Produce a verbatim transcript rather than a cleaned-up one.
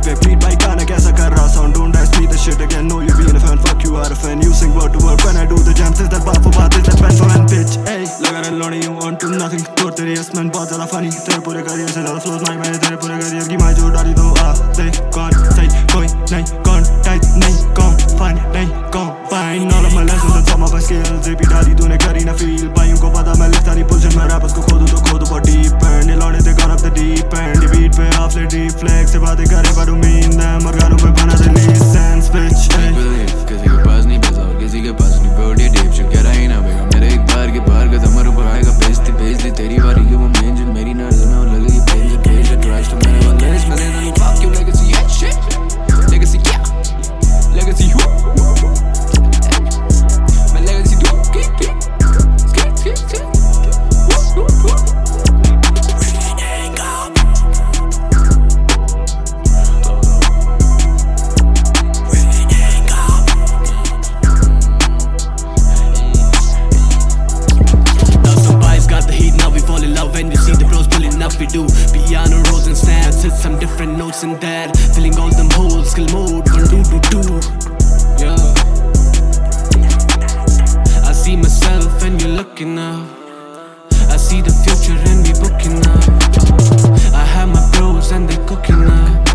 पे बीट भाई गाना कैसा कर रहा sound don't ask me the shit again know you being a fan fuck you are a fan you sing word to word when I do the jam since that bar for bar this that pencil and pitch hey लगा रहा Loni you on to nothing तोड़ तेरी yes man बहुत ज़्यादा funny तेरे पूरे career से ज़्यादा flows नहीं मैंने तेरे पूरे करियर की माँ जो डाली दो आ दे कौन सही कोई नहीं कौन टाइट नहीं कौन फाइन नहीं कौन fine all of my lessons and some of my skills भी डाली तूने करी ना feel भाइयों को पता मैं लिखता नहीं bullshit मैं rappers को खोदूँ तो खोदूँ for deep end ये लौड़े they gone up the deep end ये beat पे off ले deep flex से बातें करे but do mean them और गानों पे बना दे license bitch किसी के पास नहीं पैसा और किसी के पास नहीं पे उठी डीप शूट कह रहा ही ना बेगा मेरे एक बार के बाहर का दमर ऊपर आएगा बेइज्जती बेइज्जती तेरी बारी की वो मेन जिन मेरी नजर में वो लगेगी पेज पेज ट्राइज तो मैंने वो लिरिक्स में देना नहीं fuck you legacy yeah shit legacy yeah legacy who my legacy do keep keep keep keep keep when you see the bros pulling up, we do piano rolls and snaps, hit some different notes in that, filling all them holes, skill mode, one do do do. Yeah, I see myself and you're looking up. I see the future and we booking up. I have my bros and they cooking up.